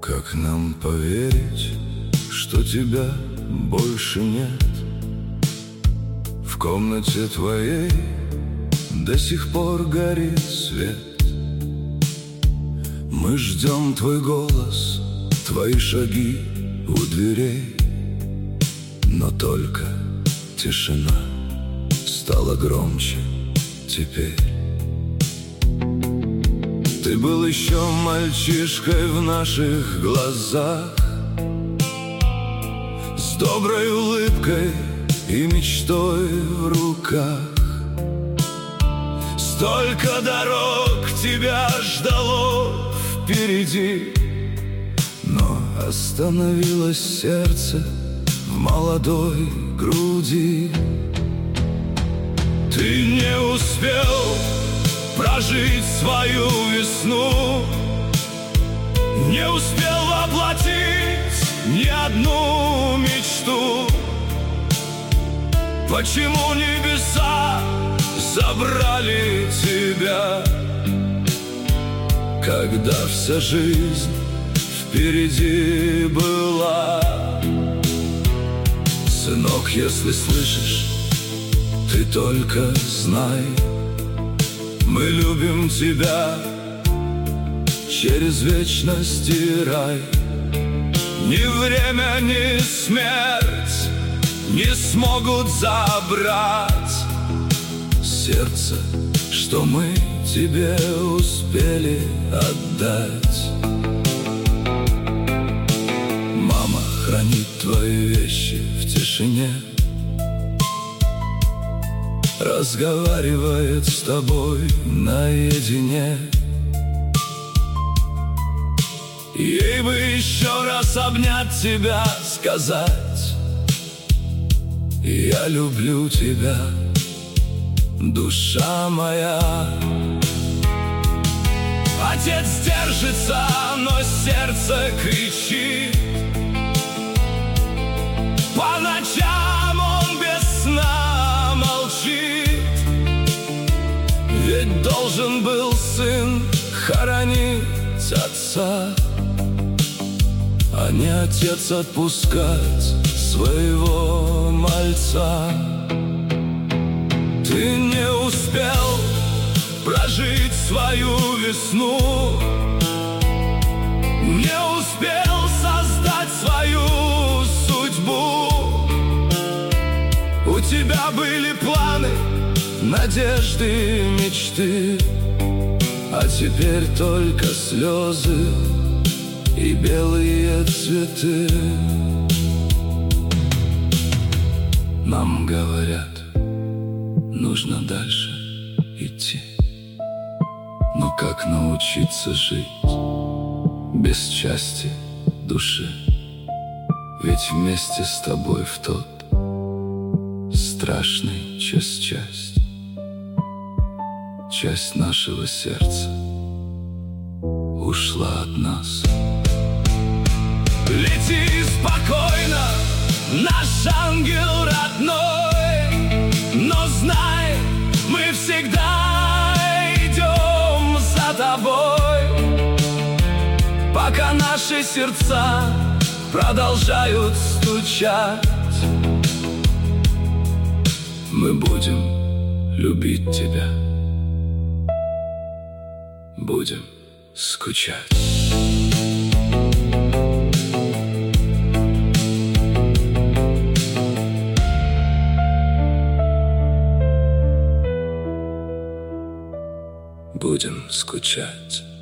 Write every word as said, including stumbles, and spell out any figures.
Как нам поверить, что тебя больше нет? В комнате твоей до сих пор горит свет. Мы ждем твой голос, твои шаги у дверей, но только тишина стала громче теперь. Ты был еще мальчишкой в наших глазах, с доброй улыбкой и мечтой в руках. Столько дорог тебя ждало впереди, но остановилось сердце в молодой груди. Ты не успел прожить свою весну, не успел воплотить ни одну мечту. Почему небеса забрали тебя, когда вся жизнь впереди была? Сынок, если слышишь, ты только знай, мы любим тебя через вечность и рай. Ни время, ни смерть не смогут забрать сердце, что мы тебе успели отдать. Мама хранит твои вещи в тишине, разговаривает с тобой наедине. Ей бы еще раз обнять тебя, сказать: я люблю тебя, душа моя. Отец держится, но сердце кричит. По ночам он без сна молчит, ведь должен был сын хоронить отца, а не отец отпускать своего мальца. Ты не успел прожить свою весну, не успел создать свою судьбу. У тебя были планы, надежды, мечты, а теперь только слезы и белые цветы. Нам говорят, нужно дальше идти, но как научиться жить без части души? Ведь вместе с тобой в тот страшный час-часть часть нашего сердца ушла от нас. Лети спокойно, наш ангел родной, но знай, мы всегда идем за тобой, пока наши сердца продолжают стучать. Мы будем любить тебя, будем скучать. Будем скучать.